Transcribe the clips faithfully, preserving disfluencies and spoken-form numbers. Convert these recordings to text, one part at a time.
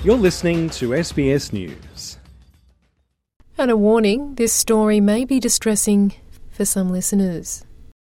You're listening to S B S News. And a warning, this story may be distressing for some listeners.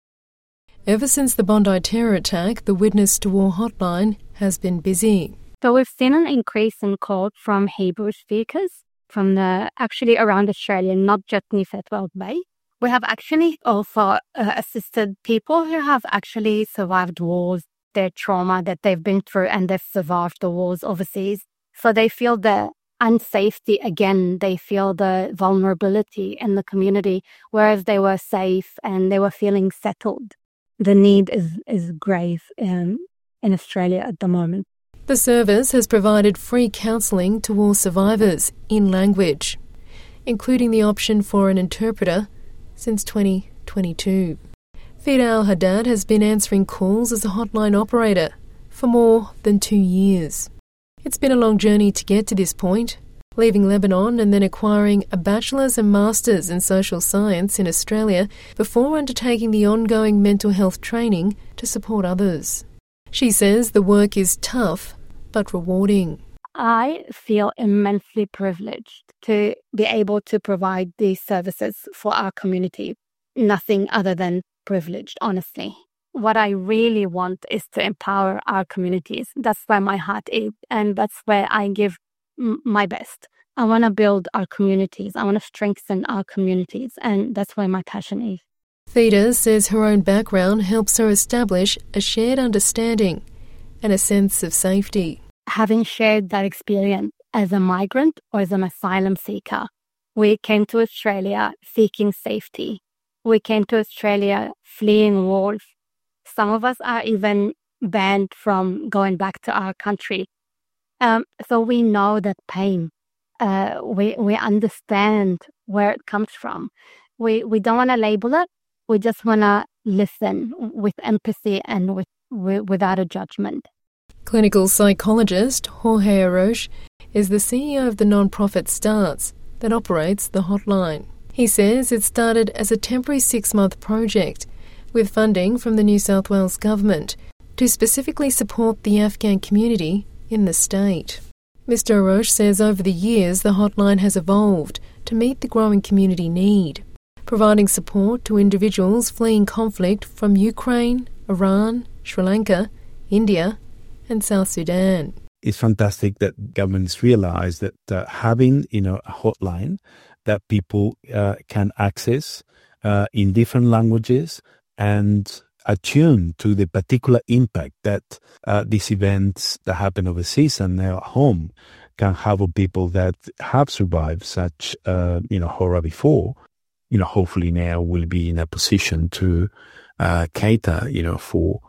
Ever since the Bondi terror attack, the Witness to War hotline has been busy. So we've seen an increase in calls from Hebrew speakers from the actually around Australia, not just New South Wales Bay. We have actually also uh, assisted people who have actually survived wars, their trauma that they've been through, and they've survived the wars overseas. So they feel the unsafety again, they feel the vulnerability in the community, whereas they were safe and they were feeling settled. The need is, is grave in, in Australia at the moment. The service has provided free counselling to war survivors in language, including the option for an interpreter since twenty twenty-two. Fida Al-Haddad has been answering calls as a hotline operator for more than two years. It's been a long journey to get to this point, leaving Lebanon and then acquiring a bachelor's and master's in social science in Australia before undertaking the ongoing mental health training to support others. She says the work is tough but rewarding. I feel immensely privileged to be able to provide these services for our community. Nothing other than privileged, honestly. What I really want is to empower our communities. That's where my heart is, and that's where I give m- my best. I want to build our communities. I want to strengthen our communities, and that's where my passion is. Fida says her own background helps her establish a shared understanding and a sense of safety. Having shared that experience as a migrant or as an asylum seeker, we came to Australia seeking safety. We came to Australia fleeing wars. Some of us are even banned from going back to our country. Um, so we know that pain. Uh, we we understand where it comes from. We we don't want to label it. We just want to listen with empathy and with, with without a judgment. Clinical psychologist Jorge Aroche is the C E O of the non-profit STARTS that operates the hotline. He says it started as a temporary six-month project with funding from the New South Wales government to specifically support the Afghan community in the state. Mister Aroche says over the years the hotline has evolved to meet the growing community need, providing support to individuals fleeing conflict from Ukraine, Iran, Sri Lanka, India and South Sudan. It's fantastic that governments realise that uh, having, you know, a hotline that people uh, can access uh, in different languages and attune to the particular impact that uh, these events that happen overseas and now at home can have on people that have survived such, uh, you know, horror before. You know, hopefully now we'll be in a position to uh, cater, you know, for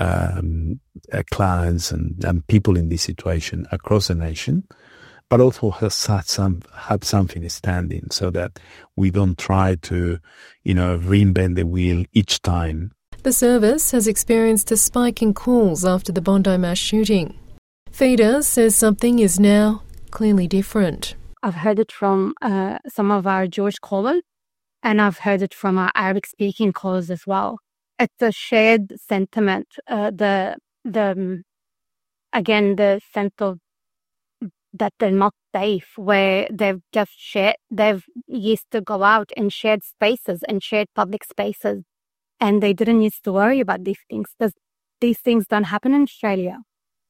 um, uh, clients and, and people in this situation across the nation, but also has had some have something standing so that we don't try to, you know, reinvent the wheel each time. The service has experienced a spike in calls after the Bondi mass shooting. Fida says something is now clearly different. I've heard it from uh, some of our Jewish callers, and I've heard it from our Arabic-speaking callers as well. It's a shared sentiment. Uh, the the um, again the sense of that they're not safe, where they've just shared, they've used to go out in shared spaces and shared public spaces, and they didn't used to worry about these things because these things don't happen in Australia.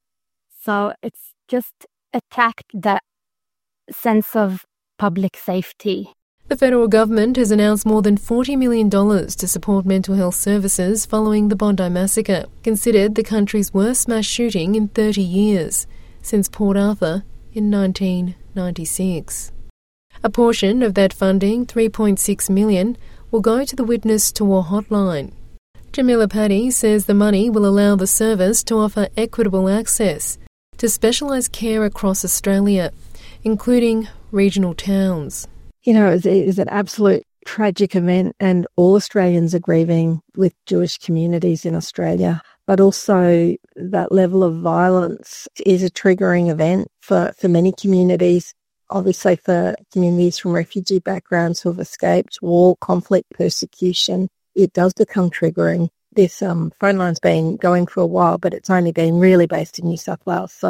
So it's just attacked that sense of public safety. The federal government has announced more than forty million dollars to support mental health services following the Bondi massacre, considered the country's worst mass shooting in thirty years, since Port Arthur in nineteen ninety-six. A portion of that funding, three point six million dollars, will go to the Witness to War hotline. Jamila Paddy says the money will allow the service to offer equitable access to specialised care across Australia, including regional towns. You know, it is an absolute tragic event, and all Australians are grieving with Jewish communities in Australia. But also that level of violence is a triggering event for, for many communities. Obviously for communities from refugee backgrounds who have escaped war, conflict, persecution, it does become triggering. This um, phone line's been going for a while, but it's only been really based in New South Wales. So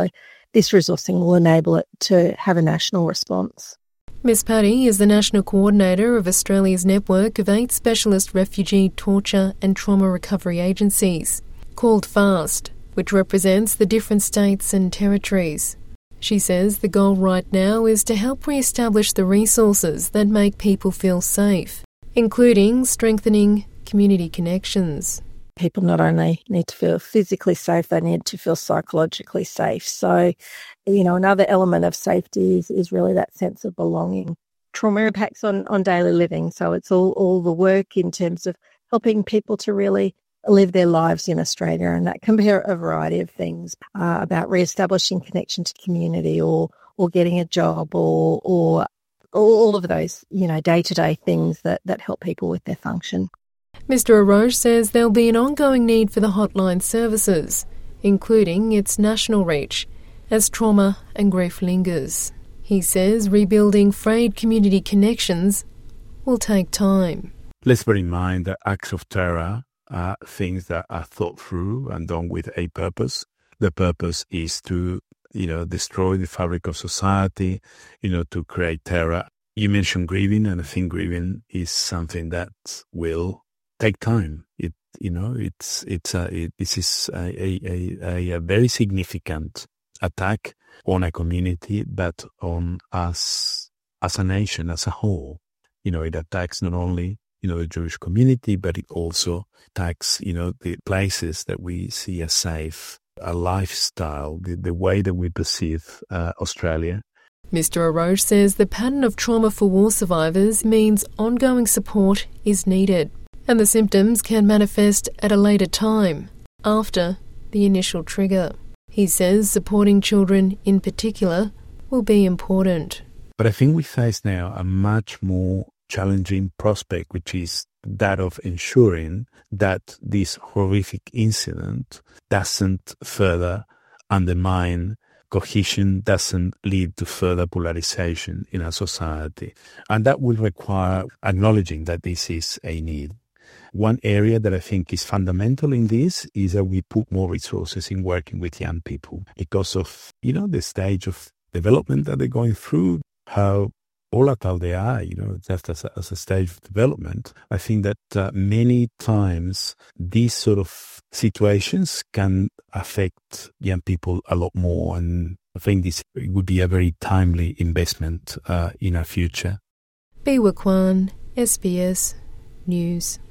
this resourcing will enable it to have a national response. Miss Paddy is the National Coordinator of Australia's network of eight specialist refugee, torture and trauma recovery agencies, called FAST, which represents the different states and territories. She says the goal right now is to help re-establish the resources that make people feel safe, including strengthening community connections. People not only need to feel physically safe, they need to feel psychologically safe. So, you know, another element of safety is, is really that sense of belonging. Trauma impacts on, on daily living. So it's all, all the work in terms of helping people to really live their lives in Australia. And that can be a variety of things uh, about re-establishing connection to community or or getting a job or or all of those, you know, day-to-day things that, that help people with their function. Mister Aroche says there'll be an ongoing need for the hotline services, including its national reach, as trauma and grief lingers. He says rebuilding frayed community connections will take time. Let's bear in mind that acts of terror are things that are thought through and done with a purpose. The purpose is to, you know, destroy the fabric of society, you know, to create terror. You mentioned grieving, and I think grieving is something that will take time. It, you know, it's it's a, it, this is a, a, a, a very significant attack on a community, but on us as a nation, as a whole. You know, it attacks not only, you know, the Jewish community, but it also attacks, you know, the places that we see as safe, a lifestyle, the, the way that we perceive uh, Australia. Mister Aroche says the pattern of trauma for war survivors means ongoing support is needed, and the symptoms can manifest at a later time, after the initial trigger. He says supporting children in particular will be important. But I think we face now a much more challenging prospect, which is that of ensuring that this horrific incident doesn't further undermine cohesion, doesn't lead to further polarization in our society. And that will require acknowledging that this is a need. One area that I think is fundamental in this is that we put more resources in working with young people because of, you know, the stage of development that they're going through, how volatile they are, you know, just as a, as a stage of development. I think that uh, many times these sort of situations can affect young people a lot more, and I think this would be a very timely investment uh, in our future. Biwa Kwan, S B S News.